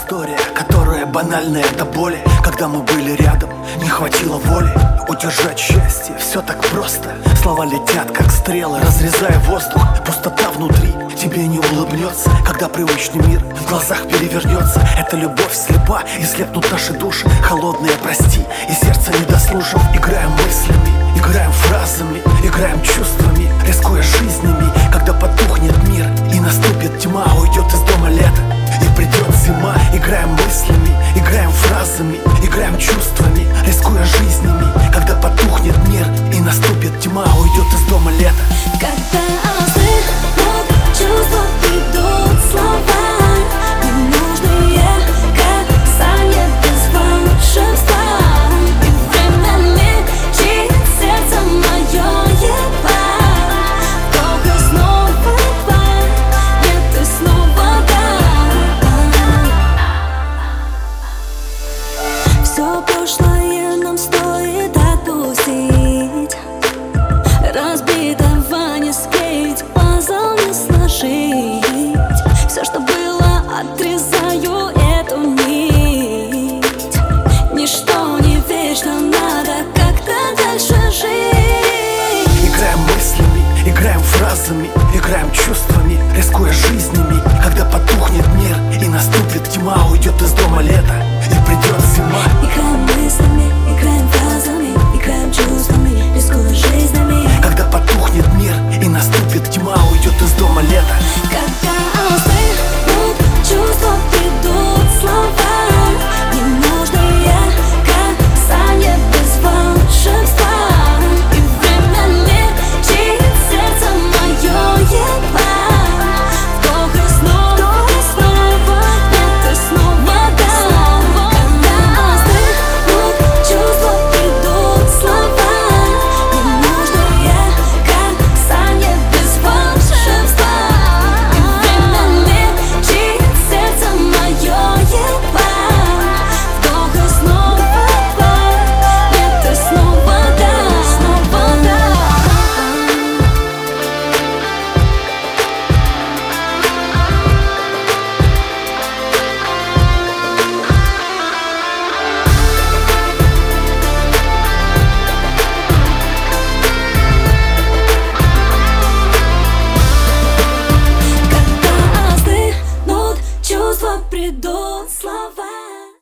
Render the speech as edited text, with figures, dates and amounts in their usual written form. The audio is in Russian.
история, которая банальная до боли. Когда мы были рядом, не хватило воли удержать счастье, все так просто. Слова летят, как стрелы, разрезая воздух. Пустота внутри тебе не улыбнется, когда привычный мир в глазах перевернется. Эта любовь слепа, и слепнут наши души холодные, прости, и сердце не дослушав. Играем мыслями, играем фразами, играем чувствами, рискуя жизнями. Когда потухнет мир и наступит тьма, уйдет из дома лето и придет зима. Играем мыслями, играем фразами, играем чувствами, рискуя жизнями. Когда потухнет мир и наступит тьма, уйдет из дома лето. Когда остынут чувства, придут слова, ненужные касания без волшебства. И время лечит сердце мое едва. Только снова два, нет и снова да. Все прошлое нам стоит отпустить. Разбитого не склеить, пазл не сложить. Все, что было, отрезаю эту нить. Ничто не вечно, надо как-то дальше жить. Играем мыслями, играем фразами, играем чувствами, рискуя